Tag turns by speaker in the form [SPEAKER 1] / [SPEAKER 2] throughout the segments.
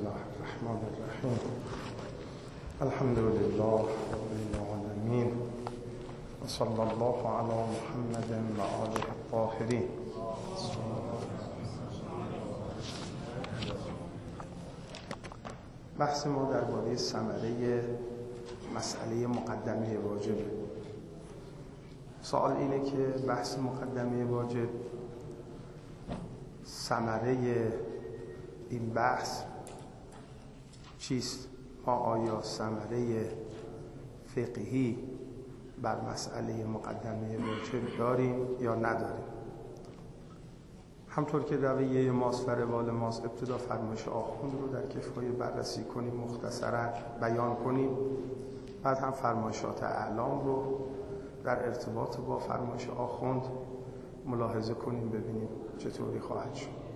[SPEAKER 1] الله الرحمن الرحیم. الحمد لله رب العالمین و صلی الله علی محمد و آله الطاهرین. بحث ما درباره ثمره مسئله مقدمه واجب. سوال اینه که بحث مقدمه واجب، ثمره این بحث چیست؟ ما آیا ثمره فقهی بر مسئله مقدمه واجب داریم یا نداریم؟ همطور که رویه ماست و روال ماست، ابتدا فرمایش آخوند رو در کفایه بررسی کنیم، مختصرا بیان کنیم، بعد هم فرمایشات اعلام رو در ارتباط با فرمایش آخوند ملاحظه کنیم، ببینیم چطوری خواهد شد.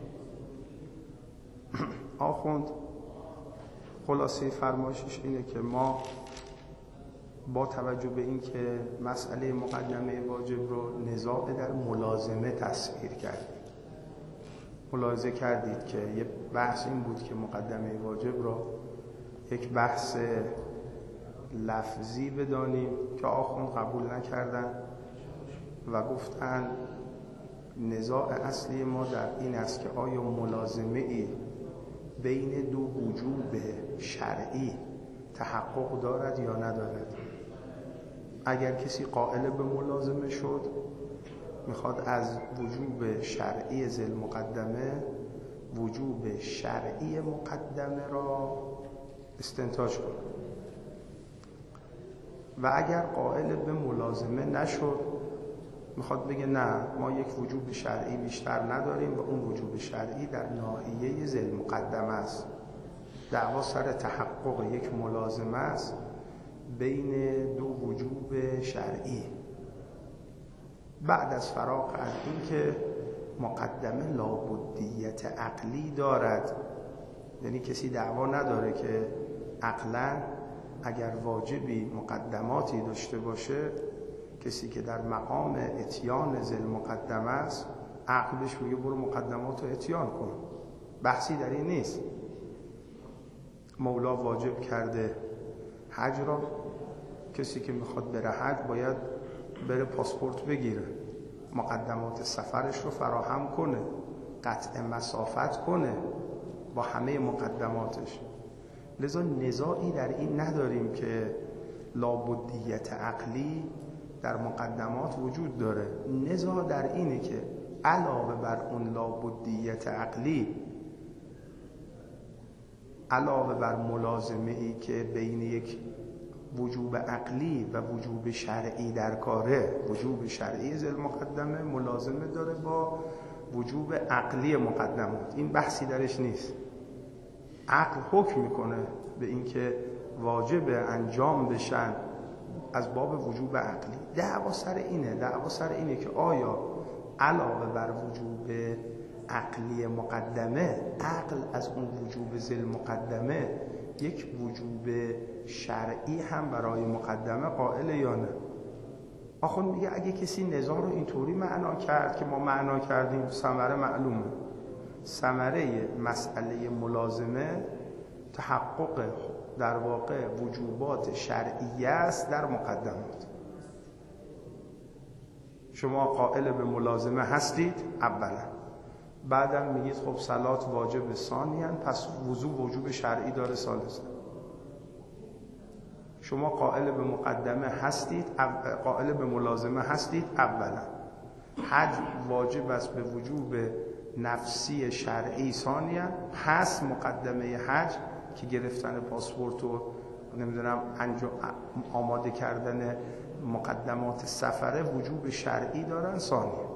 [SPEAKER 1] آخوند خلاصه فرمایشش اینه که ما با توجه به این که مسئله مقدمه واجب رو نزاع در ملازمه تصویر کردیم، ملاحظه کردید که یه بحث این بود که مقدمه واجب رو یک بحث لفظی بدانیم که آخوند قبول نکردن و گفتن نزاع اصلی ما در این است که آیا ملازمه ای بین دو وجوب شرعی تحقق دارد یا ندارد. اگر کسی قائل به ملازمه شد، میخواد از وجوب شرعی ذی المقدمه وجوب شرعی مقدمه را استنتاج کنه، و اگر قائل به ملازمه نشد، میخواد بگه نه، ما یک وجوب شرعی بیشتر نداریم و اون وجوب شرعی در ناحیه ذی المقدمه است. دعوا سر تحقق یک ملازمه است بین دو وجوب شرعی. بعد از فراغ از این که مقدمه لابدیت عقلی دارد، یعنی کسی دعوا نداره که عقلا اگر واجبی مقدماتی داشته باشه، کسی که در مقام اتیان ذی المقدمه است، عقلش میگه برو مقدمات رو اتیان کن، بحثی در این نیست. مولا واجب کرده حج را، کسی که میخواد بره حج باید بره پاسپورت بگیره، مقدمات سفرش رو فراهم کنه، قطع مسافت کنه با همه مقدماتش. لذا نزاعی در این نداریم که لابدیت عقلی در مقدمات وجود داره. نزاع در اینه که علاوه بر اون لابدیت عقلی، علاوه بر ملازمه ای که بین یک وجوب عقلی و وجوب شرعی در کاره، وجوب شرعی ذی المقدمه ملازمه داره با وجوب عقلی مقدمات. این بحثی درش نیست. عقل حکم میکنه به اینکه واجب انجام بشن از باب وجوب عقلی. دعوا سر اینه که آیا علاوه بر وجوب عقلی مقدمه، عقل از اون وجوب ذی المقدمه یک وجوب شرعی هم برای مقدمه قائل یا نه. آخوند میگه اگه کسی نزاع رو اینطوری معنا کرد که ما معنا کردیم، ثمره معلومه. ثمره مسئله ملازمه تحقق در واقع وجوبات شرعیه است در مقدمات. شما قائل به ملازمه هستید اولا، بعدم میگید خب صلات واجب ثانیاً، پس وجوب شرعی داره ثالثاً. شما قائل به مقدمه هستید، قائل به ملازمه هستید اولا. حج واجب است به وجوب نفسی شرعی ثانیاً، هست مقدمه حج که گرفتن پاسپورت و نمیدونم آماده کردن مقدمات سفره وجوب شرعی دارن ثانیاً.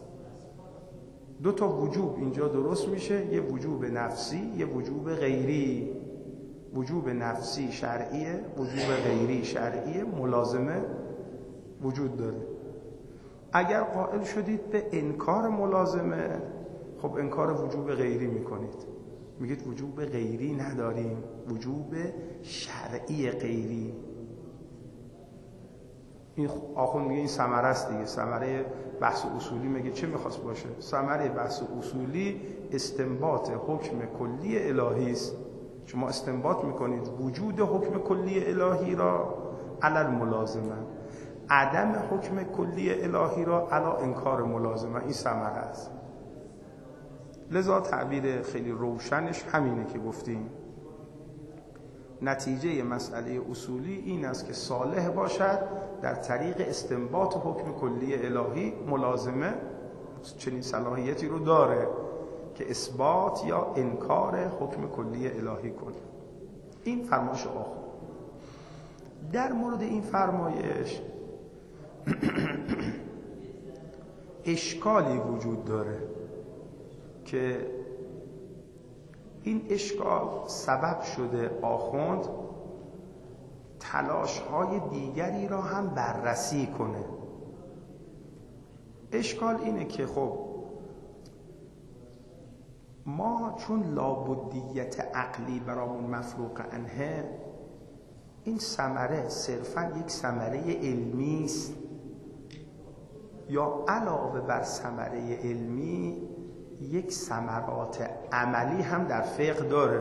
[SPEAKER 1] دو تا وجوب اینجا درست میشه، یه وجوب نفسی، یه وجوب غیری. وجوب نفسی شرعیه، وجوب غیری شرعیه، ملازمه وجود داره. اگر قائل شدید به انکار ملازمه، خب انکار وجوب غیری میکنید، میگید وجوب غیری نداریم، وجوب شرعی غیری. این آخوند میگه این ثمره است دیگه. ثمره بحث اصولی میگه چه میخواست باشه؟ ثمره بحث اصولی استنباط حکم کلی الهی است شما استنباط میکنید وجود حکم کلی الهی را علی الملازمه، عدم حکم کلی الهی را علی انکار ملازمه. این ثمره است. لذا تعبیر خیلی روشنش همینه که گفتیم. نتیجه مسئله اصولی این است که صالح باشد در طریق استنباط حکم کلی الهی ملازمه چنین صلاحیتی رو داره که اثبات یا انکار حکم کلی الهی کنه. این فرمایش آخر. در مورد این فرمایش اشکالی وجود داره که این اشکال سبب شده آخوند تلاش‌های دیگری را هم بررسی کنه. اشکال اینه که خب ما چون لابدیت عقلی برامون مفروغ عنه، این ثمره صرفاً یک ثمره علمی است یا علاوه بر ثمره علمی یک ثمرات عملی هم در فقه داره.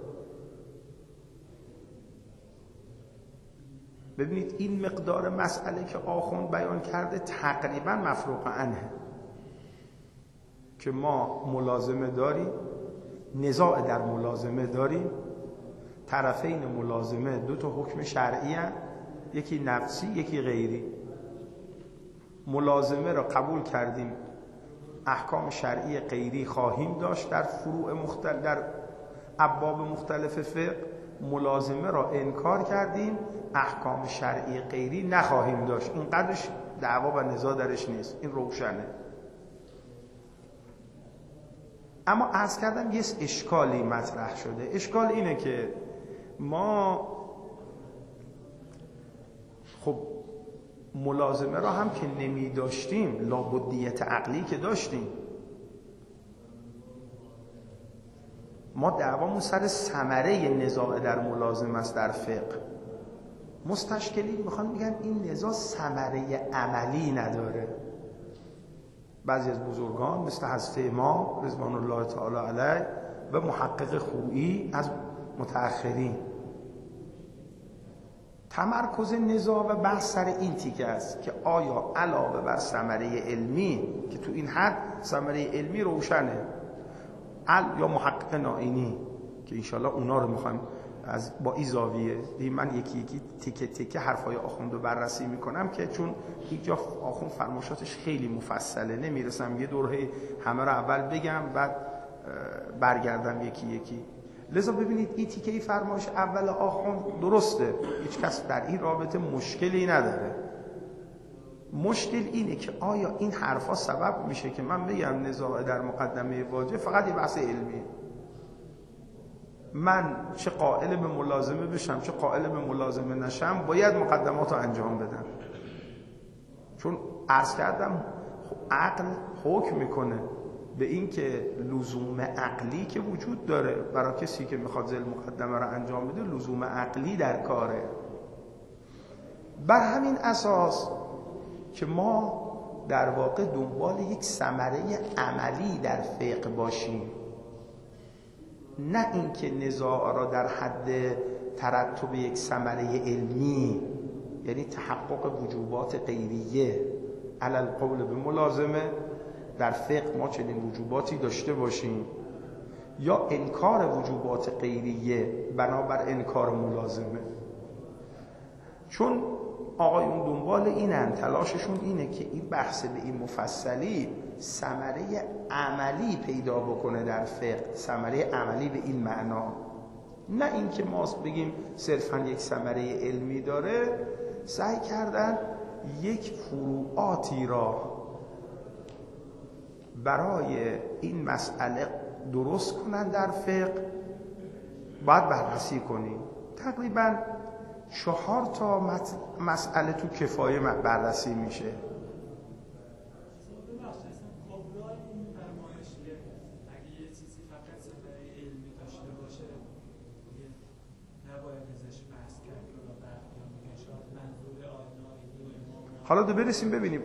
[SPEAKER 1] ببینید این مقدار مسئله که آخوند بیان کرده تقریبا مفروغ عنه که ما ملازمه داریم، نزاع در ملازمه داریم، طرفین ملازمه دو تا حکم شرعی هست، یکی نفسی یکی غیری. ملازمه را قبول کردیم، احکام شرعی غیری خواهیم داشت در فروع مختلف، در ابواب مختلف فقه. ملازمه را انکار کردیم، احکام شرعی غیری نخواهیم داشت. اینقدرش دعوا و نزاع درش نیست، این روشنه. اما عرض کردم یه اشکالی مطرح شده. اشکال اینه که ما خب ملازمه را هم که نمی داشتیم، لابدیت عقلی که داشتیم، ما دعوامون سر ثمره نزاع در ملازمه است در فقه. مستشکلین میخوان میگن این نزاع ثمره عملی نداره. بعضی از بزرگان مثل حضرت امام رضوان الله تعالی علیه و محقق خویی از متأخرین تمرکز نزاع و بحث سر این تیکه است که آیا علاوه بر ثمره علمی که تو این حد ثمره علمی روشنه، یا محقق نائینی که انشالله اونا رو میخوایم با این زاویه من یکی یکی تیکه تیکه حرفای آخوند رو بررسی میکنم که چون اینجا آخوند فرمایشاتش خیلی مفصله نمیرسم یه دوره همه رو اول بگم بعد برگردم یکی یکی. لذا ببینید این تیکه فرمایش اول آخوند درسته، هیچ کس در این رابطه مشکلی نداره. مشکل اینه که آیا این حرفا سبب میشه که من بگم نزاع در مقدمه واجب فقط یه بحث علمی، من چه قائل به ملازمه بشم چه قائل به ملازمه نشم باید مقدمات رو انجام بدم. چون عرض کردم عقل حکم میکنه به این که لزوم عقلی که وجود داره برای کسی که میخواد ذل مقدمه رو انجام بده، لزوم عقلی در کاره. بر همین اساس که ما در واقع دنبال یک ثمره عملی در فقه باشیم، نه اینکه نزاع را در حد ترتب یک ثمره علمی، یعنی تحقق وجوبات غیریه علی القول به ملازمه در فقه ما چنین وجوباتی داشته باشیم، یا انکار وجوبات غیریه بنابر انکار ملازمه. چون آقایون دنبال اینن، تلاششون اینه که این بحث به این مفصلی ثمره عملی پیدا بکنه در فقه، ثمره عملی به این معنا، نه اینکه ما بگیم صرفاً یک ثمره علمی داره. سعی کردن یک فروعاتی را برای این مسئله درست کنن در فقه، باید بررسی کنیم. تقریباً 4 تا مسئله تو کفایه بررسی میشه. حالا دو برسیم ببینیم.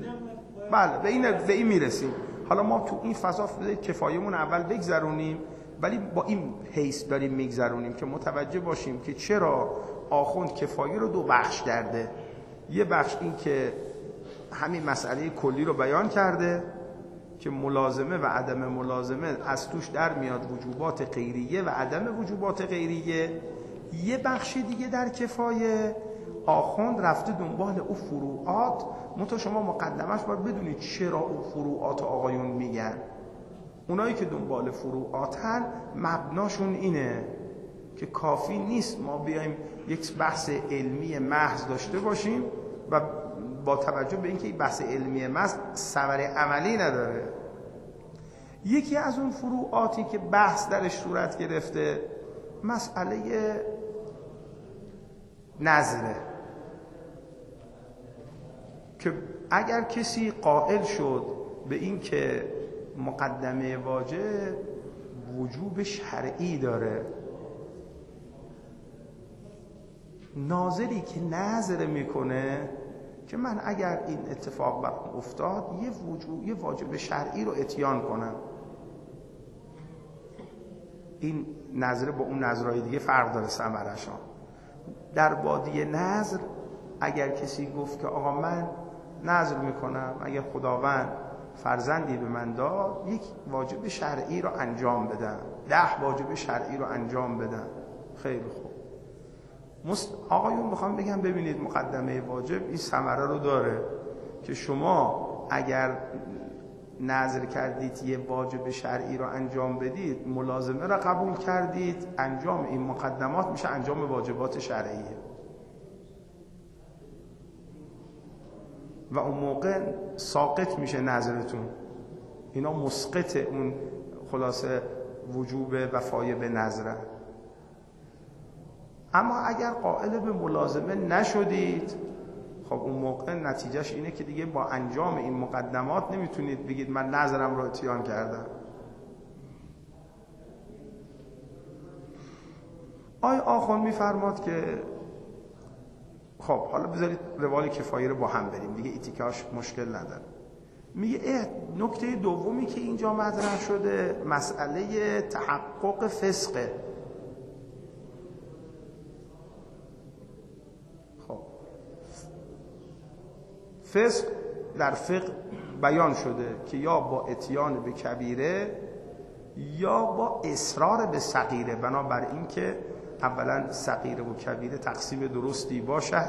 [SPEAKER 1] بله به این میرسیم. حالا ما تو این فضا کفایمون اول بگذرونیم، ولی با این حیث داریم میگذرونیم که متوجه باشیم که چرا آخوند کفایه رو دو بخش کرده. یه بخش این که همین مسئله کلی رو بیان کرده که ملازمه و عدم ملازمه از توش در میاد وجوبات غیریه و عدم وجوبات غیریه. یه بخش دیگه در کفایه آخوند رفته دنبال او فروعات، منتها شما مقدمش باید بدونید چرا او فروعات آقایون میگن. اونایی که دنبال فروعاتن مبناشون اینه که کافی نیست ما بیایم یک بحث علمی محض داشته باشیم و با توجه به اینکه این بحث علمی محض ثمره عملی نداره. یکی از اون فروعاتی که بحث درش صورت گرفته مسئله نظره، که اگر کسی قائل شد به این که مقدمه واجب وجوب شرعی داره، ناظری که نظر میکنه که من اگر این اتفاق برام افتاد یه واجب شرعی رو اتیان کنم، این نظر با اون نظرهای دیگه فرق داره ثمره‌شان. در بادی نظر اگر کسی گفت که آقا من نظر میکنم اگر خداوند فرزندی به من داد یک واجب شرعی رو انجام بدم، 10 واجب شرعی رو انجام بدم، خیلی خوب. آقایون میخوام بگم ببینید مقدمه واجب این ثمره رو داره که شما اگر نظر کردید یه واجب شرعی رو انجام بدید، ملازمه رو قبول کردید، انجام این مقدمات میشه انجام واجبات شرعیه و اون موقع ساقط میشه نظرتون، اینا مسقط اون خلاصه وجوب وفای به نظره. اما اگر قائل به ملازمه نشدید، خب اون موقع نتیجهش اینه که دیگه با انجام این مقدمات نمیتونید بگید من نظرم رو اتیان کردم. آخوند میفرماد که خب حالا بذارید روال کفایه رو با هم بریم دیگه، ایتیکاش مشکل نداره. میگه نکته دومی که اینجا مطرح شده مسئله تحقق فسقه. خب فسق در فقه بیان شده که یا با اتیان به کبیره یا با اصرار به صغیره، بنابراین که اولا صغیره و کبیره تقسیم درستی باشد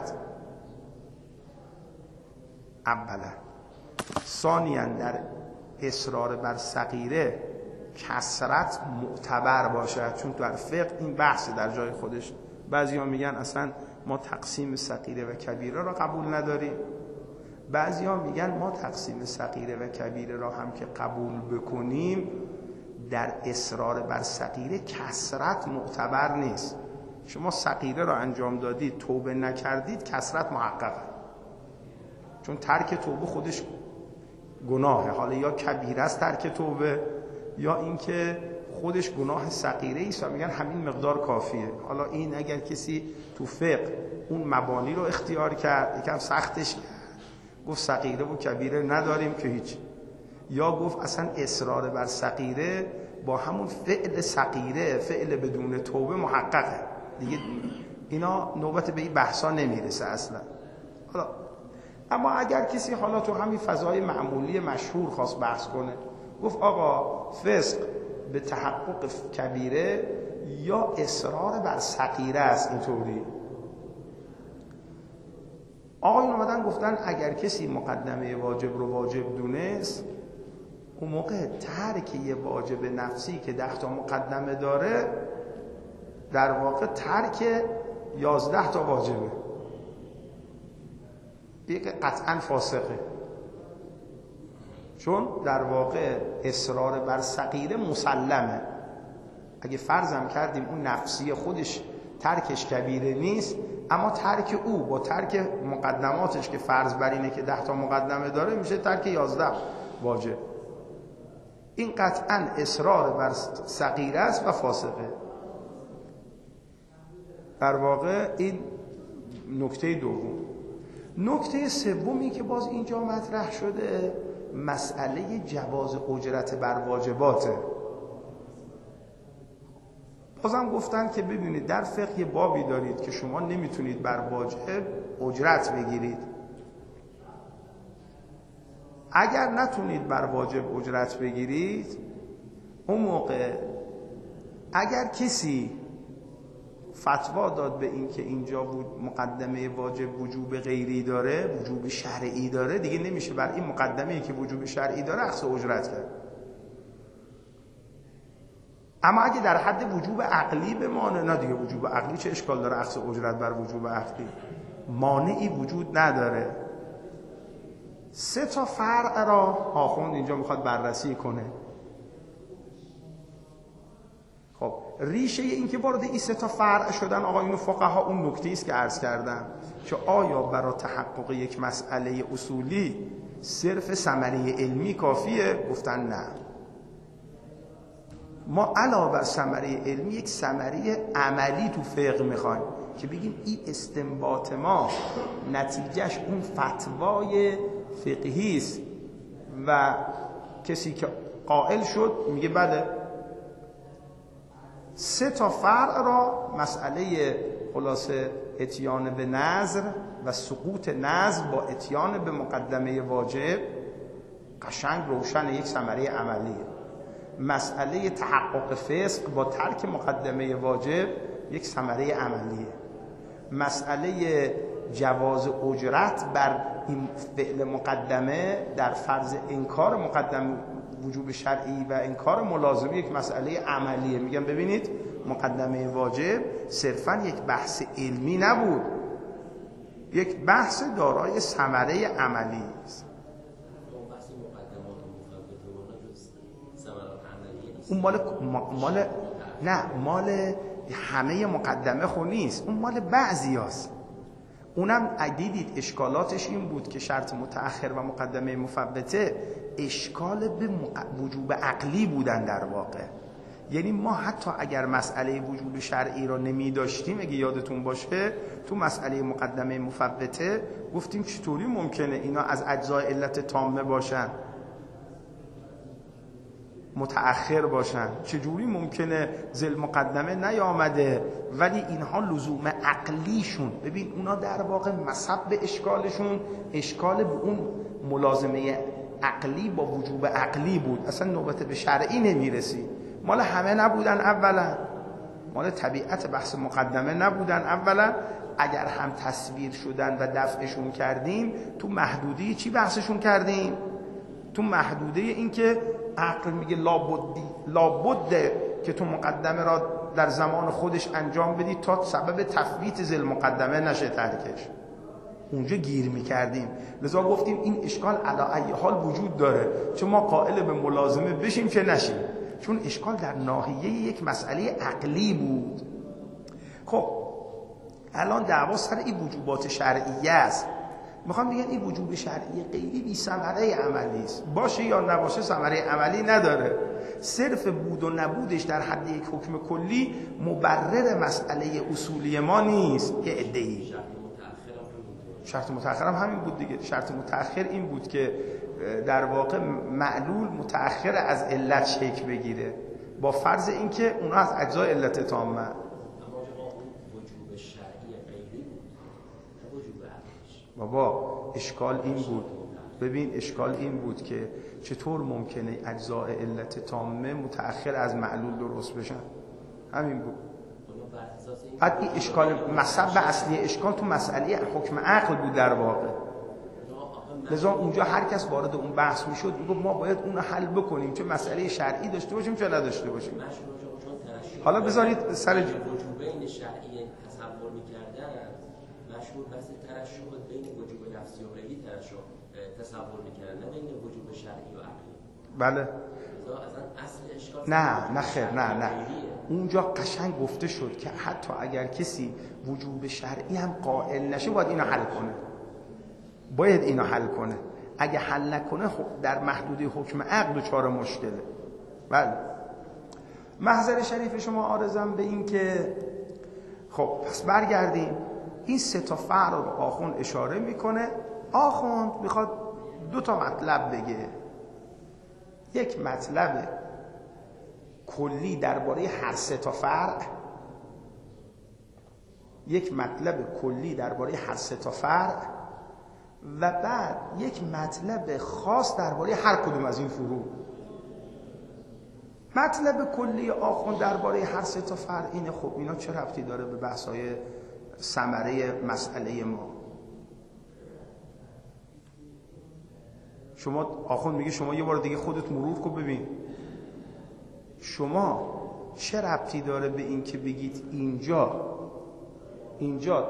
[SPEAKER 1] اولا، ثانیاً در اصرار بر صغیره کثرت معتبر باشد، چون در فقه این بحث در جای خودش. بعضی ها میگن اصلا ما تقسیم صغیره و کبیره را قبول نداریم، بعضی ها میگن ما تقسیم صغیره و کبیره را هم که قبول بکنیم در اصرار بر صغیره کثرت معتبر نیست. شما صغیره را انجام دادید توبه نکردید کثرت محققه، چون ترک توبه خودش گناهه، حالا یا کبیره است ترک توبه یا اینکه خودش گناه صغیره است و میگن همین مقدار کافیه. حالا این اگر کسی تو فقه اون مبانی رو اختیار کرد یکم سختش کرد، گفت صغیره و کبیره نداریم که هیچ، یا گفت اصلا اصرار بر صغیره با همون فعل صغیره فعل بدون توبه محققه دیگه، اینا نوبت به این بحثا نمیرسه اصلا. حالا اما اگر کسی حالا تو همین فضای معمولی مشهور خواست بحث کنه، گفت آقا فسق به تحقق کبیره یا اصرار بر صغیره است، اینطوری آقایون اومدن گفتن اگر کسی مقدمه واجب رو واجب دونست، اون موقع ترک یه واجب نفسی که 10 تا مقدمه داره در واقع ترک 11 تا واجبه، دیگه قطعا فاسقه، چون در واقع اصرار بر صغیره مسلمه. اگه فرضم کردیم اون نفسی خودش ترکش کبیره نیست، اما ترک او با ترک مقدماتش که فرض بر اینه که 10 تا مقدمه داره میشه ترک 11 واجب، این قطعا اصرار بر صغیره است و فاسقه. در واقع این نکته دوم. نکته سومی که باز اینجا مطرح شده مسئله جواز اجرت بر واجباته. بازم گفتن که ببینید در فقه بابی دارید که شما نمیتونید بر واجب اجرت بگیرید. اگر نتونید بر واجب اجرت بگیرید، اون موقع اگر کسی فتوا داد به این که اینجا مقدمه واجب وجوب غیری داره، وجوب شرعی داره، دیگه نمیشه بر این مقدمه‌ای که وجوب شرعی داره اخذ اجرت کرد. اما اگه در حد وجوب عقلی بمانه، نه دیگه وجوب عقلی چه اشکال داره اخذ اجرت بر وجوب عقلی؟ مانعی وجود نداره. 3 تا فرع را آخوند اینجا میخواد بررسی کنه. خب ریشه این که وارد این 3 تا فرع شدن آقایون فقها اون نکته است که عرض کردم که آیا برای تحقق یک مسئله اصولی صرف ثمره علمی کافیه؟ گفتن نه. ما علاوه بر ثمره علمی یک ثمره عملی تو فقه میخوایم که بگیم این استنباط ما نتیجهش اون فتوای فقهی است و کسی که قائل شد میگه بله. 3 تا فرع را مسئله خلاصه اتیان به نظر و سقوط نظر با اتیان به مقدمه واجب قشنگ روشن یک ثمره عملیه. مسئله تحقق فسق با ترک مقدمه واجب یک ثمره عملیه. مسئله جواز اجرت بر این فعل مقدمه در فرض انکار مقدمه وجوب شرعی و انکار ملازمه یک مسئله عملیه. میگم ببینید مقدمه واجب صرفا یک بحث علمی نبود، یک بحث دارای ثمره عملی است. اون مال همه مقدمه خو نیست، اون مال بعضی هست. اونم دیدید اشکالاتش این بود که شرط متأخر و مقدمه مفوته اشکال به وجوب عقلی بودن در واقع. یعنی ما حتی اگر مسئله وجوب شرعی را نمی داشتیم، اگه یادتون باشه تو مسئله مقدمه مفوته گفتیم چطوری ممکنه اینا از اجزای علت تامه باشن، متأخر باشن، چجوری ممکنه ذل مقدمه نیامده ولی اینها لزوم عقلیشون، ببین اونا در واقع مصب اشکالشون اشکال به اون ملازمه عقلی با وجوب عقلی بود، اصلا نوبت به شرعی نمیرسید. مال همه نبودن اولا، مال طبیعت بحث مقدمه نبودن اولا. اگر هم تصویر شدن و دفعشون کردیم تو محدوده چی بحثشون کردیم؟ تو محدوده این که عقل میگه لابد که تو مقدمه را در زمان خودش انجام بدی تا سبب تفویت ذل مقدمه نشه ترکش. اونجا گیر میکردیم. لذا گفتیم این اشکال علی ای حال وجود داره، چون ما قائل به ملازمه بشیم که نشیم، چون اشکال در ناحیه یک مسئله عقلی بود. خب الان دعوا سر این وجوبات شرعیه است. میخوام بگم این وجوب شرعی غیری بی ثمره عملی است، باشه یا نباشه ثمره عملی نداره. صرف بود و نبودش در حد یک حکم کلی مبرر مسئله اصولی ما نیست. یه ادعی شرط متأخر هم همین بود دیگه. شرط متأخر این بود که در واقع معلول متأخر از علت شکل بگیره با فرض این که اونا از اجزای علت تامه. بابا اشکال این بود، ببین اشکال این بود که چطور ممکنه اجزای علت تامه متأخر از معلول درست بشن، همین بود. بعد این اشکال مصب اصلی اشکال تو مسئله حکم عقل بود در واقع. لذا اونجا هر کس وارد اون بحث میشد میگفت ما باید اون رو حل بکنیم، چه مسئله شرعی داشته باشیم چه نداشته باشیم. حالا بذارید سر
[SPEAKER 2] وجوبین شرعی تصور می‌کردن مشهور بحث ترشح بین وجوب نفسی و غیری تصور می‌کردن، نه بین وجوب شرعی و عقلی.
[SPEAKER 1] بله.
[SPEAKER 2] اصل اشکال
[SPEAKER 1] نه خیر، نه اونجا قشنگ گفته شد که حتی اگر کسی وجوب شرعی هم قائل نشه باید اینو حل کنه. اگه حل نکنه خب در محدوده حکم عقل دچار مشکله. بله. محضر شریف شما عارضم به این که خب پس برگردیم این 3 تا فرع رو آخوند اشاره میکنه. آخوند میخواد 2 تا مطلب بگه. یک مطلب کلی درباره هر 3 تا فرع یک مطلب کلی درباره هر سه تا فرع و بعد یک مطلب خاص درباره هر کدوم از این فروع. مطلب کلی آخوند درباره هر سه تا فرع اینه. خب اینا چه ربطی داره به بحث‌های ثمره مسئله ما؟ شما آخوند میگه شما یه بار دیگه خودت مرور کن ببین شما چه ربطی داره به این که بگید اینجا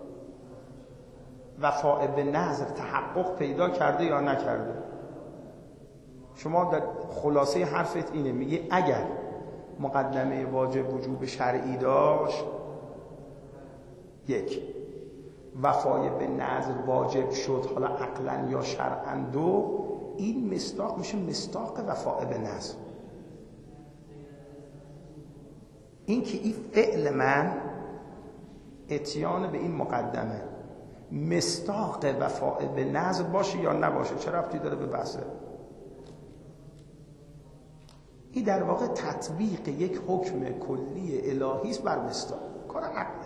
[SPEAKER 1] وفاء به نظر تحقق پیدا کرده یا نکرده؟ شما در خلاصه حرفت اینه، میگه اگر مقدمه واجب وجوب شرعی داشت، یک، وفای به نظر واجب شد حالا عقلا یا شرعا، دو، این مصداق میشه مصداق وفای به نظر. این که این فعل من اتیان به این مقدمه مصداق وفای به نظر باشه یا نباشه چه ربطی داره به بحثه؟ این در واقع تطبیق یک حکم کلی الهی است بر مصداق، کار عقله.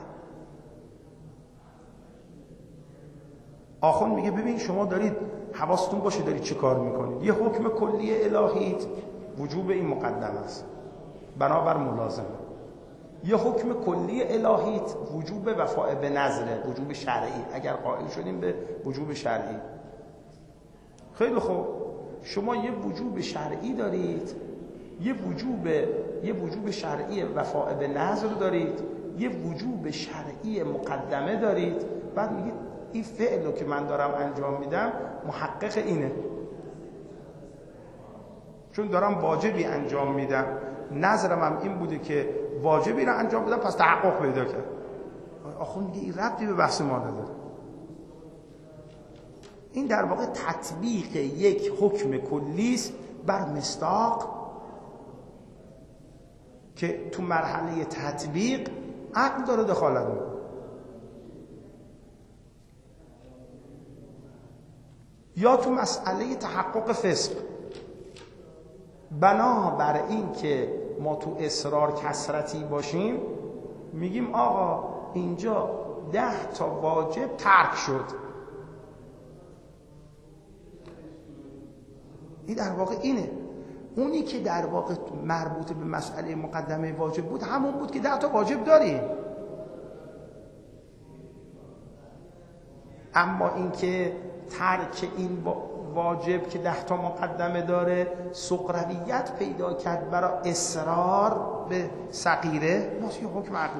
[SPEAKER 1] آخوند میگه ببین شما دارید حواستون باشه دارید چه کار میکنید. یه حکم کلی الهی وجوب این مقدمه است بنابر ملازمه. یه حکم کلی الهی وجوب وفاء به نظره، وجوب شرعی، اگر قائل شدیم به وجوب شرعی. خیلی خوب، شما یه وجوب شرعی دارید، یه وجوب شرعی وفاء به نظر دارید، یه وجوب شرعی مقدمه دارید. بعد میگید این فعل رو که من دارم انجام میدم محقق اینه، چون دارم واجبی انجام میدم، نظرم هم این بوده که واجبی رو انجام بدم پس تحقق پیدا کرد. آخوند میگه این ربطی به بحث ما نداره. این در واقع تطبیق یک حکم کلی است بر مصداق که تو مرحله تطبیق عقل داره دخالت میکنه. یا تو مسئله تحقق فسق، بنابر این که ما تو اصرار کثرتی باشیم میگیم آقا اینجا 10 تا واجب ترک شد. این در واقع اینه. اونی که در واقع مربوط به مسئله مقدمه واجب بود همون بود که 10 تا واجب داریم. اما این که ترک این واجب که 10 تا مقدمه داره سقرویت پیدا کرد برای اصرار به صغیره، ما یه حکم عقلی.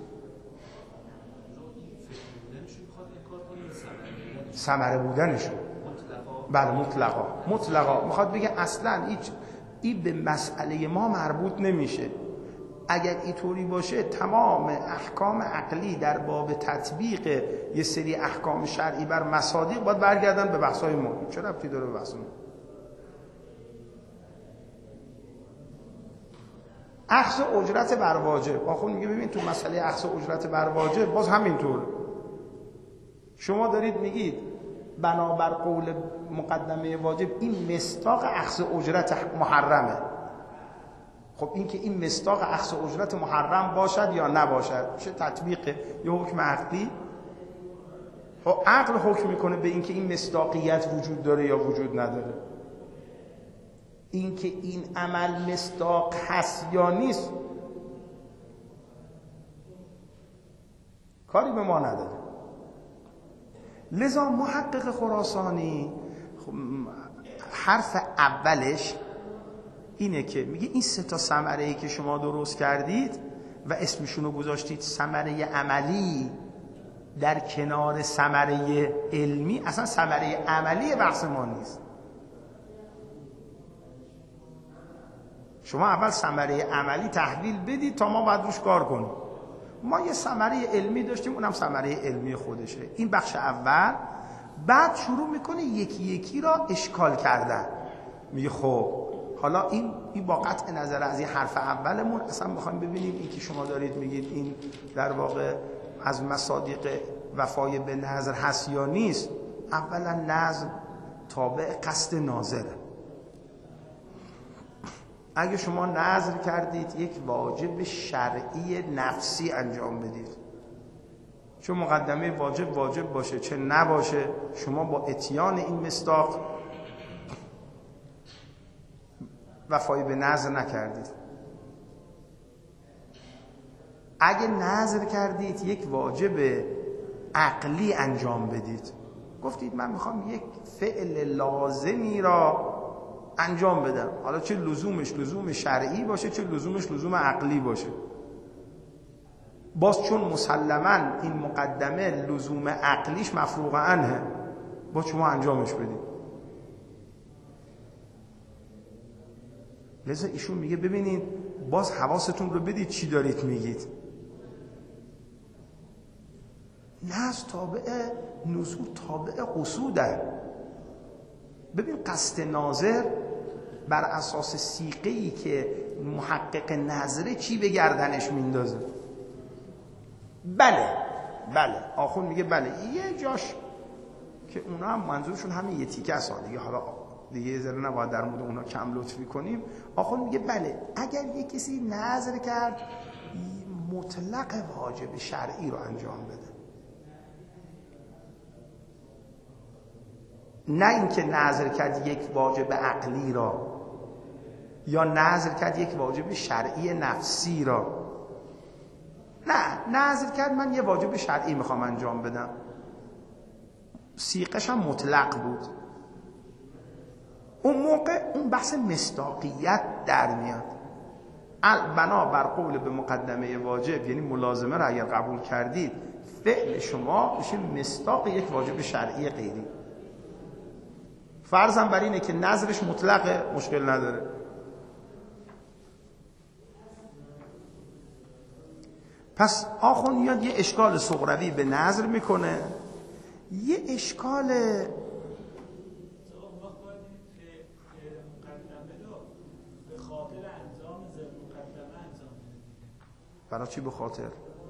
[SPEAKER 1] ثمره بودنشون بله مطلقا میخواد بگه اصلا این به مسئله ما مربوط نمیشه. اگر اینطوری باشه تمام احکام عقلی در باب تطبیق یه سری احکام شرعی بر مصادیق باید برگردن به بحث‌های ما. چه ربطی داره به بحث ما؟ اخذ اجرت بر واجب، آخوند میگه ببین تو مسئله اخذ اجرت بر واجب باز همینطور. شما دارید میگید بنابر قول مقدمه واجب این مصداق اخذ اجرت محرمه. خب این که این مصداق اخذ اجرت محرم باشد یا نباشد چه تطبیق یه حکم عقلی؟ خب عقل حکم میکنه به این که این مصداقیت وجود داره یا وجود نداره. این که این عمل مصداق هست یا نیست کاری به ما نداره. لذا محقق خراسانی حرف اولش اینه که میگه این 3 تا ثمره‌ای که شما درست کردید و اسمشونو گذاشتید ثمره عملی در کنار ثمره علمی، اصلا ثمره عملی بحث ما نیست. شما اول ثمره عملی تحویل بدید تا ما بعد روش کار کنیم. ما یه ثمره علمی داشتیم، اونم ثمره علمی خودشه. این بخش اول. بعد شروع میکنه یکی یکی را اشکال کردن. میگه خب حالا این با قطع نظر از این حرف اولمون اصلا میخوایم ببینیم این که شما دارید میگید این در واقع از مصادیق وفای به نظر هست یا نیست. اولا نظر تابع قصد ناظره. اگه شما نظر کردید یک واجب شرعی نفسی انجام بدید، چه مقدمه واجب باشه چه نباشه، شما با اتیان این مصداق وفایی به نذر نکردید. اگه نذر کردید یک واجب عقلی انجام بدید، گفتید من میخوام یک فعل لازمی را انجام بدم، حالا چه لزومش لزوم شرعی باشه چه لزومش لزوم عقلی باشه، باز چون مسلماً این مقدمه لزوم عقلیش مفروغ عنه، با شما انجامش بدید. لذا ایشون میگه ببینید باز حواستون رو بدید چی دارید میگید. نذر تابع نزول تابع قصوده. ببین قصد ناظر بر اساس سیغه‌ای که محقق نظره چی به گردنش میندازه. بله آخوند میگه بله یه جاش که اونا هم منظورشون همین یه تیکه است دیگه، حالا دیگه یه ذره نباید در مورد اونا کم لطفی کنیم. آخوند میگه بله اگر یه کسی نظر کرد مطلق واجب شرعی رو انجام بده، نه اینکه نظر کرد یک واجب عقلی را یا نظر کرد یک واجب شرعی نفسی را، نه نظر کرد من یه واجب شرعی میخوام انجام بدم، صیغه‌ش هم مطلق بود. اون موقع اون بحث مصداقیت در میاد. بنا بر قول به مقدمه واجب، یعنی ملازمه را اگر قبول کردید فعل شما میشه مصداق یک واجب شرعی غیری. فرضم بر اینه که نظرش مطلقه، مشکل نداره. پس آخوند میاد یه اشکال صغروی به نظر میکنه، یه اشکال برای چی به خاطر؟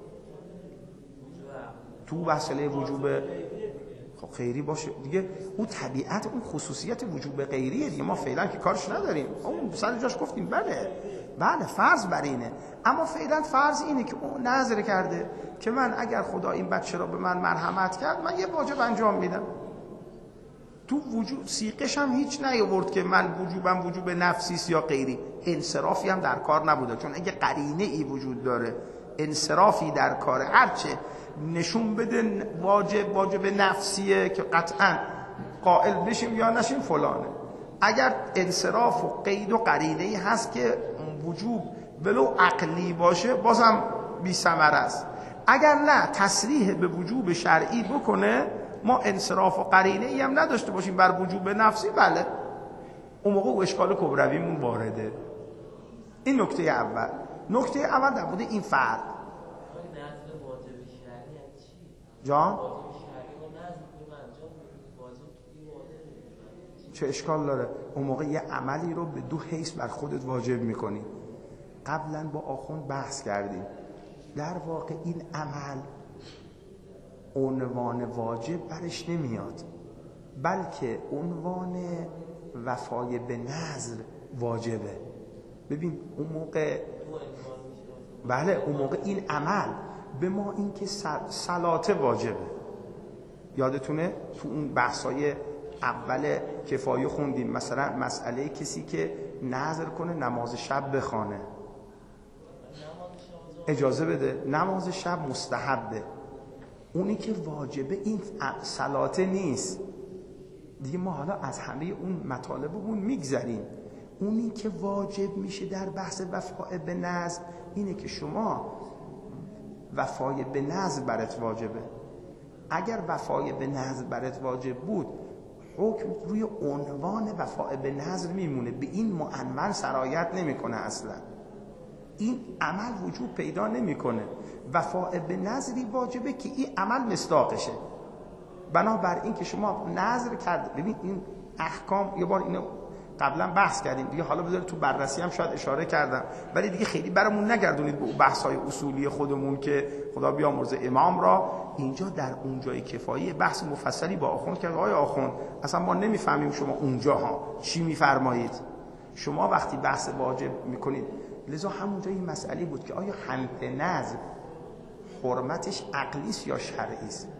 [SPEAKER 1] تو مسئله وجوب خب غیری باشه دیگه، اون طبیعت اون خصوصیت وجوب غیریه دیگه، ما فعلا که کارش نداریم. اون سر جاش گفتیم بله فرض بر اینه، اما فعلا فرض اینه که اون نظر کرده که من اگر خدا این بچه را به من مرحمت کرد من یه واجب انجام میدم. تو وجود سیغه‌ش هم هیچ نیاورد که من وجوبم وجوب نفسی یا غیری، انصرافی هم در کار نبوده، چون اگه قرینه ای وجود داره انصرافی در کار هرچه نشون بده واجب نفسیه که قطعا قائل بشیم یا نشیم فلانه. اگر انصراف و قید و قرینه‌ای هست که وجوب ولو عقلی باشه بازم بی ثمر است. اگر نه تصریح به وجوب شرعی بکنه، ما انصراف و قرینه‌ای هم نداشته باشیم بر وجوب نفسی، بله اون موقع او اشکال کبرویمون وارده. این نکته اول. نکته اول در مورد این فرق جان چه اشکال داره؟ اون موقع یه عملی رو به دو حیث بر خودت واجب میکنی. قبلا با آخوند بحث کردیم، در واقع این عمل عنوان واجب برش نمیاد، بلکه عنوان وفای به نذر واجبه. ببین اون موقع اون موقع این عمل به ما این که صلات واجبه. یادتونه تو اون بحثای اول کفایه خوندیم مثلا مسئله کسی که نذر کنه نماز شب بخوانه، اجازه بده نماز شب مستحبه، اونی که واجبه این صلات نیست دیگه. ما حالا از همه اون مطالبمون میگذریم. اونی که واجب میشه در بحث وفای به نذر اینه که شما وفای به نذر برات واجبه. اگر وفای به نذر برات واجب بود حکم روی عنوان وفای به نذر میمونه، به این معنون سرایت نمیکنه، اصلا این عمل وجوب پیدا نمیکنه. وفای به نذری واجبه که این عمل مصداقشه. بنابر این که شما نذر کرد، ببین این احکام یه بار اینو قبلا بحث کردیم دیگه، حالا بذار تو بررسی هم شاید اشاره کردم، ولی دیگه خیلی برامون نگردونید به بحث‌های اصولی خودمون که خدا بیامرزه امام را. اینجا در اونجای کفایه بحث مفصلی با آخوند کرد. آقای آخوند اصلا ما نمیفهمیم شما اونجاها چی میفرمایید. شما وقتی بحث واجب میکنید، لذا همونجا این مسئله بود که آیا حنف نذر حرمتش عقلی است یا شرعی است؟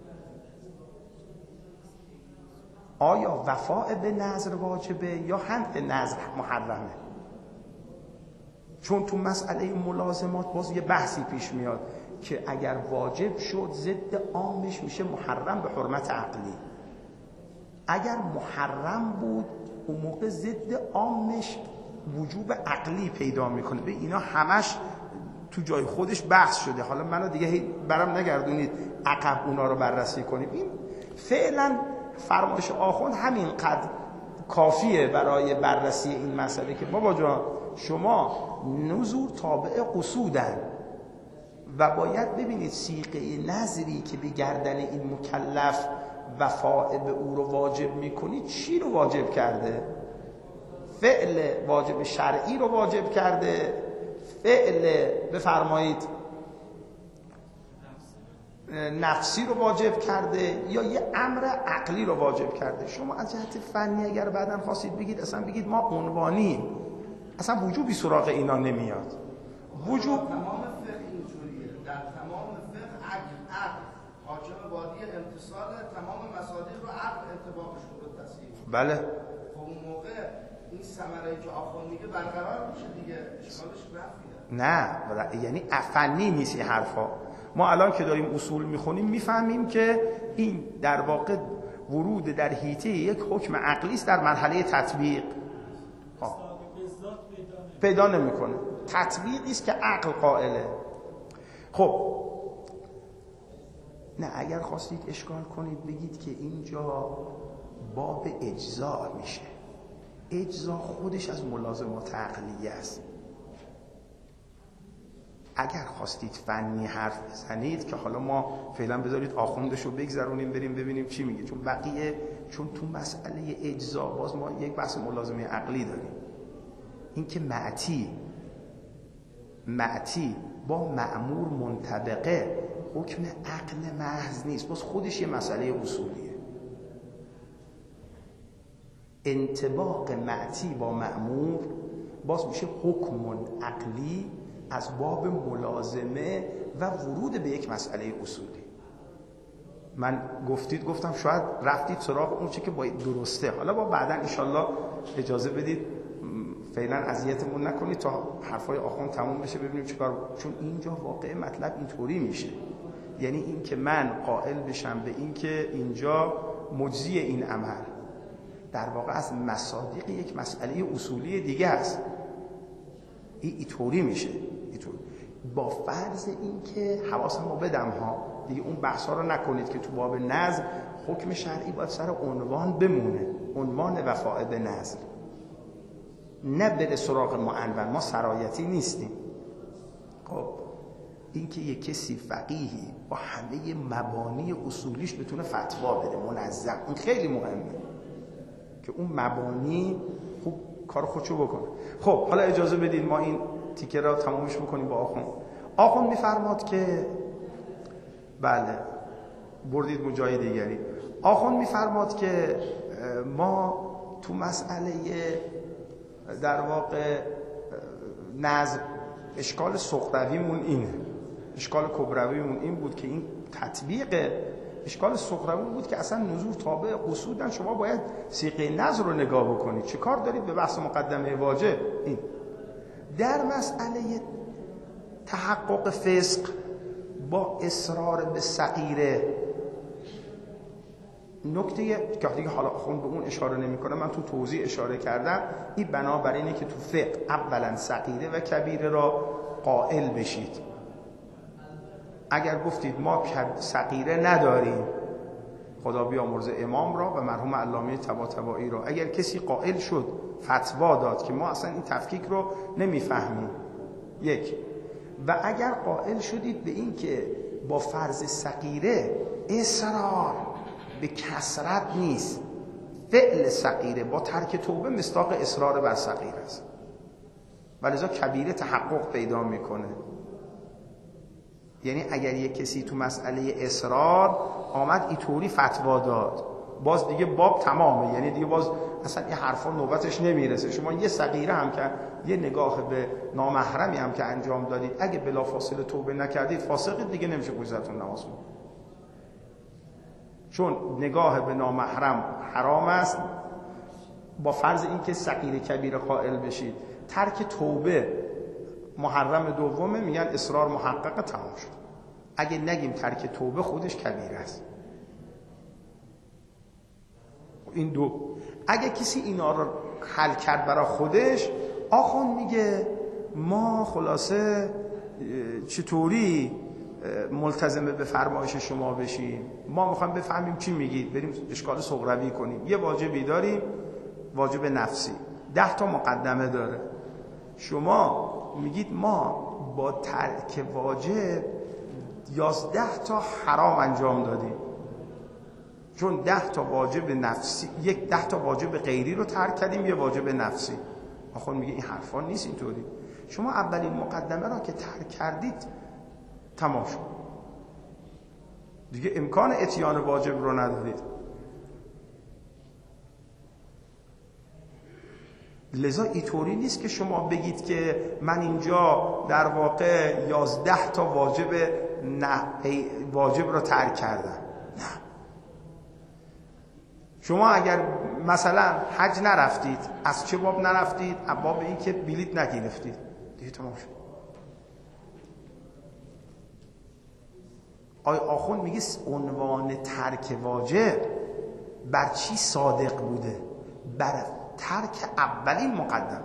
[SPEAKER 1] آیا وفاء به نذر واجبه یا حد نذر محرمه؟ چون تو مسئله ملازمات باز یه بحثی پیش میاد که اگر واجب شد ضد عامش میشه محرم به حرمت عقلی، اگر محرم بود اون موقع ضد عامش وجوب عقلی پیدا میکنه. به اینا همش تو جای خودش بحث شده. حالا منو دیگه برام نگردونید عقب اونا رو بررسی کنیم. این فعلا فرمایش آخوند همینقدر کافیه برای بررسی این مسئله که بابا جان شما نذور تابع قصودن و باید ببینید صیغه نذری که به گردن این مکلف وفاء به او رو واجب میکنید چی رو واجب کرده؟ فعل واجب شرعی رو واجب کرده، فعل بفرمایید نفسی رو واجب کرده، یا یه امر عقلی رو واجب کرده. شما از جهت فنی اگر بعداً خواستید بگید اصلا بگید ما عنوانی اصلا وجوبی سراغ اینا نمیاد. وجوب
[SPEAKER 3] تمام فقه اینجوریه، در تمام فقه عقل حاکم بادی امتصال تمام مصادیق رو عقل انطباقش رو تصحیح.
[SPEAKER 1] بله.
[SPEAKER 3] خب اون موقع این ثمره که آخوند میگه برقرار میشه دیگه، اشکالش رفت.
[SPEAKER 1] نه یعنی فنی نیست این حرفا. ما الان که داریم اصول میخونیم میفهمیم که این در واقع ورود در حیطه یک حکم عقلی است در مرحله تطبیق. پیدا نمیکنه. تطبیقی است که عقل قائله. خب نه اگر خواستید اشکال کنید بگید که اینجا باب اجزا میشه. اجزا خودش از ملازمات عقلیه است. اگر خواستید فنی حرف بزنید که حالا ما فعلا بذارید آخوندش رو بگذرونیم بریم ببینیم چی میگه، چون بقیه چون تو مسئله اجزا باز ما یک بحث ملازمه عقلی داریم. این که معتی با مأمور منطبقه حکم عقل محض نیست، باز خودش یه مسئله اصولیه. انطباق معتی با مأمور باز میشه حکم عقلی از باب ملازمه و ورود به یک مسئله اصولی. من گفتم شاید رفتید سراغ اون چی که باید درسته. حالا با بعدا انشالله اجازه بدید فعلا اذیتمون نکنید تا حرفای آخوند تموم بشه ببینیم چیکار، چون اینجا واقع مطلب اینطوری میشه. یعنی این که من قائل بشم به این که اینجا مجزی این عمل در واقع از مصادیق یک مسئله اصولی دیگه است. اینطوری میشه. با فرض این که حواسمو بدم ها دیگه اون بحث ها رو نکنید که تو باب نظر حکم شرعی باید سر عنوان بمونه، عنوان وفاء به نظر، نه بره سراغ معنون. ما سرایتی نیستیم. خب این که یک کسی فقیهی با همه مبانی اصولیش بتونه فتوا بده منظم، این خیلی مهمه که اون مبانی خوب کار خودشو بکنه. خب حالا اجازه بدید ما این تیکه را تمامش بکنیم با آخوند. آخوند میفرماد که بله بردید مجای دیگری. آخوند میفرماد که ما تو مسئله در واقع نظر اشکال صغرویمون اینه، اشکال کبرویمون این بود که این تطبیق اشکال صغروی بود که اصلا نذور تابع قصودن، شما باید صیغه نظر رو نگاه بکنید، چه کار دارید به بحث مقدمه واجب. این در مسئله تحقق فسق با اصرار به صغیره نکته که دیگه حالا خون به اون اشاره نمی‌کنه، من تو توضیح اشاره کردم، این بنابر اینه که تو فقه اولا صغیره و کبیره را قائل بشید. اگر گفتید ما صغیره نداریم، خدا بیامرزه امام را و مرحوم علامه طباطبایی را، اگر کسی قائل شد فتوا داد که ما اصلا این تفکیک رو نمیفهمیم، یک، و اگر قائل شدید به این که با فرض صغیره اصرار به کثرت نیست، فعل صغیره با ترک توبه مصداق اصرار بر صغیره است و لذا کبیره تحقق پیدا میکنه. یعنی اگر یک کسی تو مسئله اصرار آمد اینطوری فتوا داد باز دیگه باب تمامه، یعنی دیگه باز اصلا این حرفا نوبتش نمیرسه. شما یه صغیره هم که یه نگاه به نامحرمی هم که انجام دادید، اگه بلافاصله توبه نکردید فاسقید، دیگه نمیشه گذرتون نماز خوند. چون نگاه به نامحرم حرام است، با فرض اینکه صغیر کبیره قائل بشید. ترک توبه محرم دومه، میگن اصرار محقق، تمام شد. اگه نگیم ترک توبه خودش کبیره است. این دو. اگه کسی اینا رو حل کرد برای خودش، آخوند میگه ما خلاصه چطوری ملتزم به فرمایش شما بشیم، ما میخوایم بفهمیم چی میگید، بریم اشکال صغروی کنیم. یه واجبی داریم، واجب نفسی، 10 تا مقدمه داره. شما میگید ما با ترک واجب 11 تا حرام انجام دادیم، چون 10 تا واجب نفسی، 10 تا واجب غیری رو ترک کردیم، یه واجب نفسی. آخوند میگه این حرفا نیست اینطوری. شما اولین مقدمه را که ترک کردید تمام شد، دیگه امکان اتیان واجب رو ندارید. لذا اینطوری نیست که شما بگید که من اینجا در واقع 11 تا واجب رو ترک کردم. نه، شما اگر مثلا حج نرفتید، از چه باب نرفتید؟ از باب این که بلیط نگرفتید، دیگه تمام شد. آخوند میگه عنوان ترک واجب بر چی صادق بوده؟ بر ترک اولین مقدمه.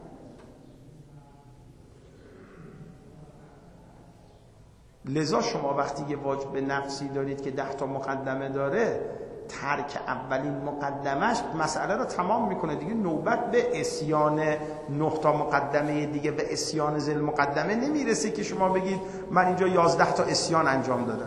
[SPEAKER 1] لذا شما وقتی یه واجب نفسی دارید که 10 تا مقدمه داره، ترک اولین مقدمش مسئله رو تمام میکنه، دیگه نوبت به اسیان 9 تا مقدمه دیگه، به اسیان ذل مقدمه نمیرسه که شما بگید من اینجا 11 تا اسیان انجام دادم.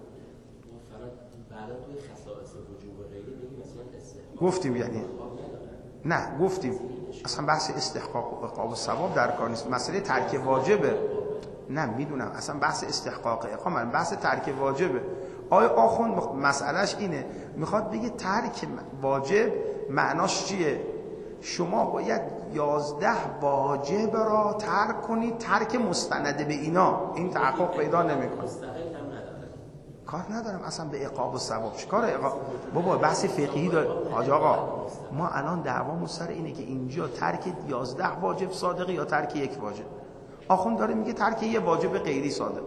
[SPEAKER 1] گفتیم یعنی نه، گفتیم اصلا بحث استحقاق و عقاب و ثواب در کار نیست، مسئله ترک واجبه. نه میدونم، اصلا بحث استحقاق اقامه، بحث ترک واجبه. آخوند مسئلهش اینه، میخواد بگه ترک واجب معناش چیه؟ شما باید 11 واجب را ترک کنید، ترک مستند به اینا این تحقق پیدا نمیکنه. کار ندارم اصلا به عقاب و ثواب. چیکار عقاب؟ بابا بحث فقهی داره. حاج آقا ما الان دعوامون سر اینه که اینجا ترک 11 واجب صادقه یا ترک یک واجب. آخوند داره میگه ترک یه واجب غیری صادق.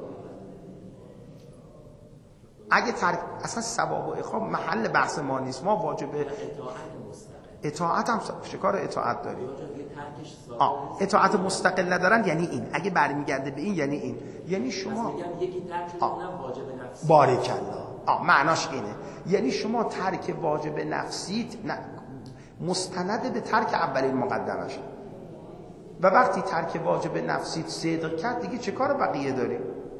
[SPEAKER 1] اگه ترک اصلا ثواب و عقاب محل بحث ما نیست، ما واجب اطاعت هم چیکار اطاعت داریم؟ اطاعت مستقل ندارن یعنی این، اگه برمیگرده به این یعنی این، یعنی شما
[SPEAKER 2] یکی ترک شده واجب نفسی.
[SPEAKER 1] بارک الله. معناش اینه، یعنی شما ترک واجب نفسیت مستند به ترک اولین مقدمش، و وقتی ترک واجب نفسیت صدق کرد دیگه چه کار بقیه داریم؟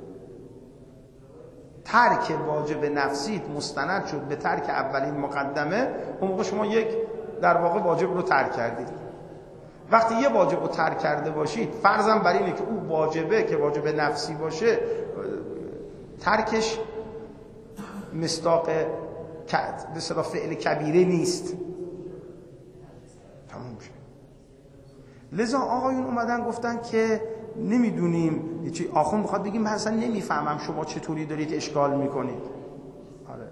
[SPEAKER 1] ترک واجب نفسیت مستند شد به ترک اولین مقدمه، اون موقع شما یک در واقع واجب رو ترک کردید. وقتی یه واجب رو ترک کرده باشید، فرضاً بر اینه که اون واجبه که واجب نفسی باشه، ترکش مصداق به اصطلاح فعل کبیره نیست، تموم شد. لذا آقایون اومدن گفتن که نمیدونیم چی. آخوند میخواد بگیم من اصلا نمیفهمم شما چطوری دارید اشکال میکنید. آره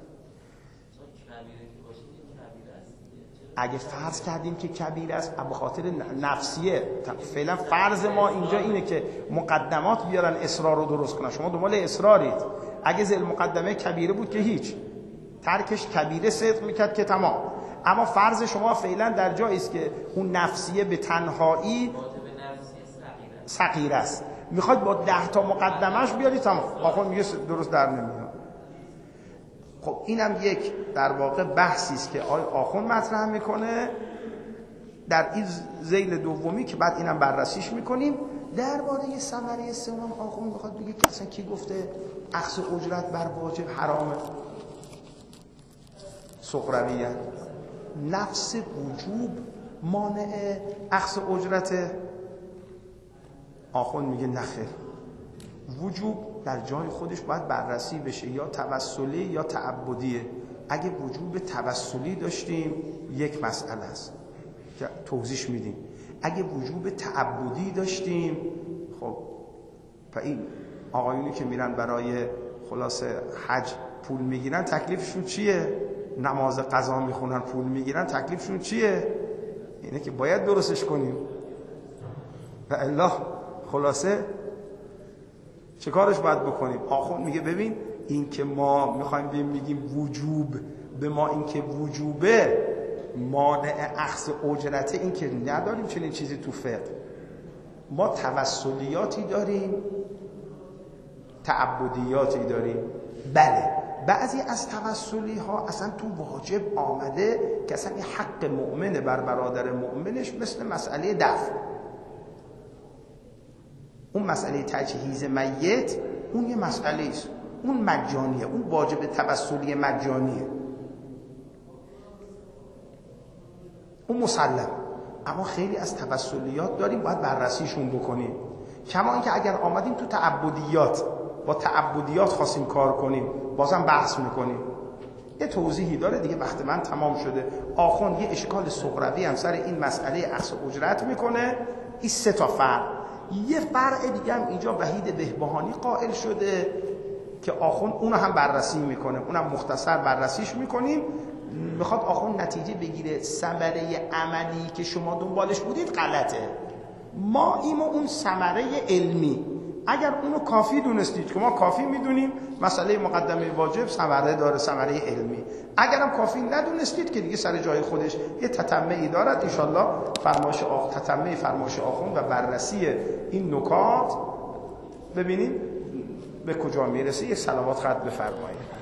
[SPEAKER 1] اگه فرض کردیم که کبیر است به خاطر نفسیه، فعلا فرض ما اینجا اینه که مقدمات بیارن اصرار رو درست کنن، شما دنبال اصرارید. اگه ذل مقدمه کبیره بود که هیچ، ترکش کبیره صدق میکرد که تمام. اما فرض شما فعلا در جایی است که اون نفسیه به تنهایی صغیر است، میخواد با 10 تا مقدمش بیاری تمام. آخوند میگه درست در نمیاد. خب اینم یک در واقع بحثی است که آخوند مطرح میکنه در این ذیل دومی که بعد اینم بررسیش میکنیم. درباره ثمره سوم آخوند میخواد بگه که اصلا کی گفته اخذ اجرت بر واجب حرامه؟ سخرویه. نفس وجوب مانع اخذ اجرت؟ آخوند میگه نخیر، وجوب در جای خودش باید بررسی بشه، یا توسلی یا تعبدیه. اگه وجوب توسلی داشتیم یک مسئله است که توضیح میدیم. اگه وجوب تعبدی داشتیم، خب این آقایونی که میرن برای خلاصه حج پول میگیرن تکلیفشون چیه؟ نماز قضا میخونن پول میگیرن تکلیفشون چیه؟ اینه که باید درستش کنیم و الا خلاصه چه کارش باید بکنیم؟ آخوند میگه ببین این که ما میخوایم بگیم وجوب، به ما این که وجوبه مانع اخذ اجرته، این که نداریم چنین چیزی تو فقه. ما توسلیاتی داریم، تعبدیاتی داریم. بله بعضی از توسلی ها اصلا تو واجب آمده که اصلا این حق مؤمنه بر برادر مؤمنش، مثل مسئله دفن. اون مسئله تجهیز میت اون یه مسئله است، اون مجانیه، اون واجب توسلی مجانیه، اون مسلم. اما خیلی از توسلیات داریم باید بررسیشون بکنیم. کما اینکه اگر آمدیم تو تعبدیات، با تعبدیات خواستیم کار کنیم، بازم بحث میکنیم. یه توضیحی داره دیگه، وقت من تمام شده. آخوند یه اشکال صغروی هم سر این مسئله اخذ اجرت میکنه. این 3 تا فرع. یه فرع دیگه هم اینجا وحید بهبهانی قائل شده که آخوند اونو هم بررسی میکنه، اونم مختصر بررسیش میکنیم. میخواد آخوند نتیجه بگیره ثمره عملی که شما دنبالش بودید غلطه. ما ایمو اون ثمره علمی، اگر اونو کافی دونستید که ما کافی میدونیم مسئله مقدمه واجب ثمره داره، ثمره علمی. اگرم کافی ندونستید که دیگه سر جای خودش یه تتمه‌ای دارد. انشالله تتمه فرمایش آخوند و بررسی این نکات ببینیم به کجا میرسه. یک صلوات خط بفرمایید.